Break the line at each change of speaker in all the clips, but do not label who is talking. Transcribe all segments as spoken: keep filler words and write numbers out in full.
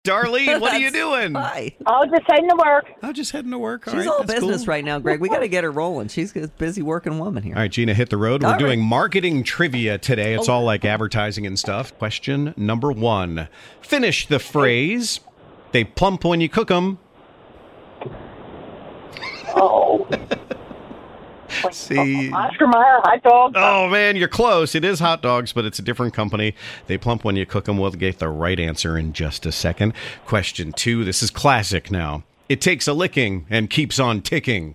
Darlene, what are you
That's-
doing?
Hi.
I'll just heading to work.
I'm just heading to work. All
She's
right,
all
that's
business
cool.
right now, Greg. We got to get her rolling. She's a busy working woman here.
All right, Gina, hit the road. We're
All right.
doing marketing trivia today. It's
Oh.
all like advertising and stuff. Question number one. Finish the phrase. They plump when you cook them.
Oh.
See.
Oscar Mayer hot dog.
Oh, man, you're close. It is hot dogs, but it's a different company. They plump when you cook them. We'll get the right answer in just a second. Question two. This is classic now. It takes a licking and keeps on ticking.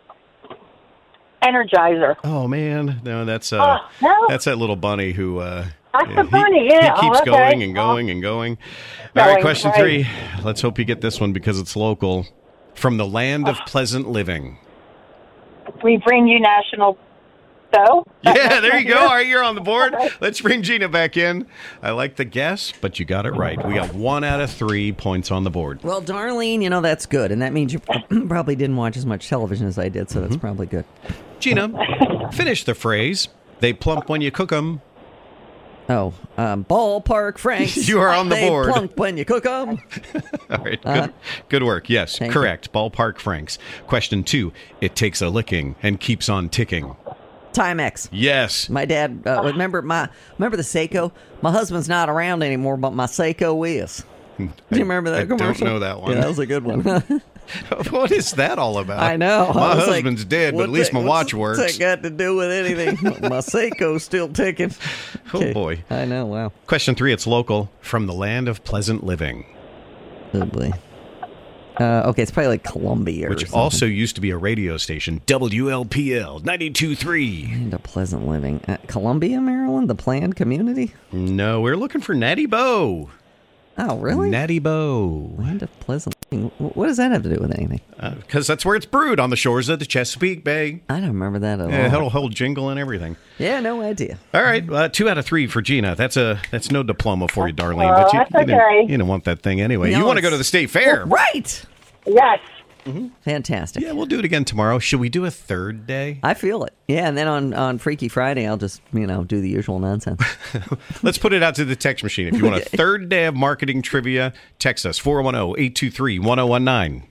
Energizer.
Oh, man. No, that's uh,
Oh, no.
that's that little bunny who... Uh,
That's the
he-
bunny, yeah.
He keeps
Oh, okay.
going and going and going. All right,
Going,
question
right.
three. Let's hope you get this one because it's local. From the land of pleasant living.
We bring you national dough.
Yeah, there you go. All right, you're on the board. Let's bring Gina back in. I like the guess, but you got it right. We got one out of three points on the board.
Well, Darlene, you know, that's good. And that means you probably didn't watch as much television as I did, so that's probably good.
Gina, finish the phrase. They plump when you cook them.
Oh, um, ballpark Franks.
You are on the
they
board.
plunk when you cook them.
All right, good,
Uh-huh.
good work. Yes,
Thank
correct. Ballpark Franks. Question two. It takes a licking and keeps on ticking.
Timex.
Yes.
My dad, uh, remember my remember the Seiko? My husband's not around anymore, but my Seiko is. Do you remember that
I
commercial?
don't know that one.
Yeah, that was a good one.
What is that all about?
I know.
My
I was like,
husband's dead, but at
what's
least
that-
my watch
what's
works.
that got to do with anything? My Seiko's still ticking.
Oh,
Okay.
boy.
I know, wow.
Question three, it's local. From the land of pleasant living,
Oh, boy. Uh, okay, it's probably like Columbia or
which
something.
also used to be a radio station, W L P L ninety-two point three.
Land of pleasant living. Uh, Columbia, Maryland? The planned community?
No, we're looking for Natty Bow.
Oh, really?
Natty Bow.
Land of pleasant living. Wh- What does that have to do with anything?
Because that's where it's brewed, on the shores of the Chesapeake Bay.
I don't remember that at
Yeah,
all.
it'll hold jingle and everything.
Yeah, no idea.
All right, uh, two out of three for Gina. That's a that's no diploma for you, Darlene.
Oh,
but you,
that's
you, didn't,
okay.
you didn't want that thing anyway.
No,
you want to go
it's-
to the state fair.
Right!
Yes.
Fantastic.
Yeah, we'll do it again tomorrow. Should we do a third day?
I feel it. Yeah, and then on, on Freaky Friday, I'll just, you know, do the usual nonsense.
Let's put it out to the text machine. If you want a third day of marketing trivia, text us four one zero, eight two three, one zero one nine.